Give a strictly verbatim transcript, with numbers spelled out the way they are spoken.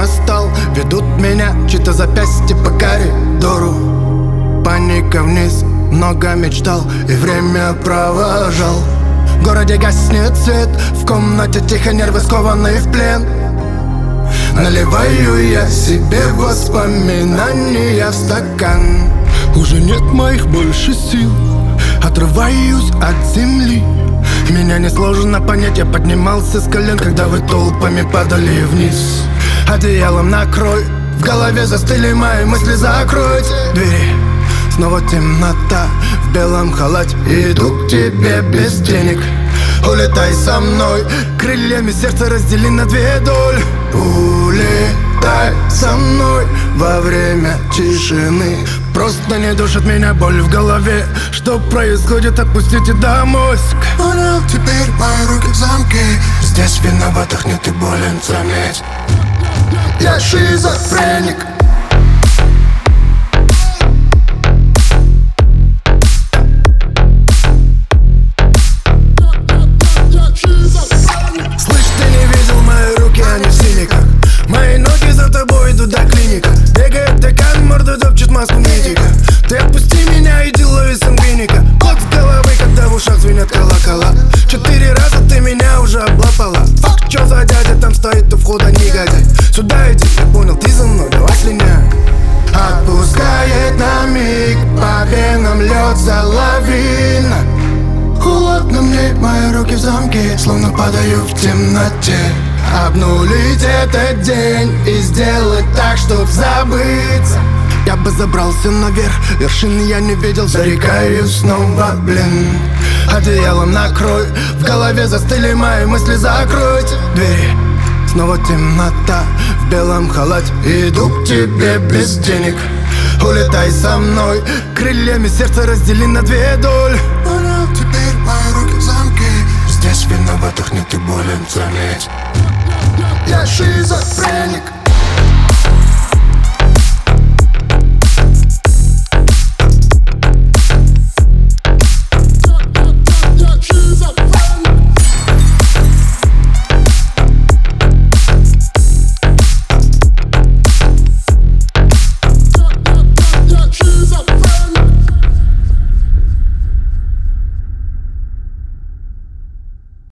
достал. Ведут меня чьи-то запястья по коридору. Паника вниз, много мечтал и время провожал. В городе гаснет свет, в комнате тихо, нервы скованы в плен. Наливаю я себе воспоминания в стакан. Уже нет моих больше сил, отрываюсь от земли. Меня несложно понять, я поднимался с колен, когда вы толпами падали вниз. Одеялом накрой, в голове застыли мои мысли, закройте двери. Снова темнота, в белом халате, иду к тебе без денег. Улетай со мной, крыльями сердце раздели на две доли. Улетай со мной во время тишины. Просто не душит меня боль в голове. Что происходит, отпустите домой. Понял, теперь мои руки в замке. Здесь виноватых нет и болен, заметь. Я шизофреник. Мои ноги за тобой идут до клиника. Бегает декан, морду топчет маску медика. Ты отпусти меня, иди лови сангвиника. Кот с головы, когда в ушах звенят колокола. Четыре раза ты меня уже облапала. Фак, чё за дядя там стоит у входа, негодяй? Сюда иди, я понял, ты за мной, давай слиняй. Отпускает на миг, по венам льется лавина. Холодно мне, мои руки в замке, словно падаю в темноте. Обнулить этот день и сделать так, чтоб забыться. Я бы забрался наверх, вершины я не видел. Зарекаюсь снова, блин. Одеялом накрой, в голове застыли мои мысли, закройте двери. Снова темнота, в белом халате, иду к тебе без денег. Улетай со мной, крыльями сердце раздели на две доли. Понял, теперь мои руки в замке. Здесь виноватых нет и болен, заметь. Я шизофреник.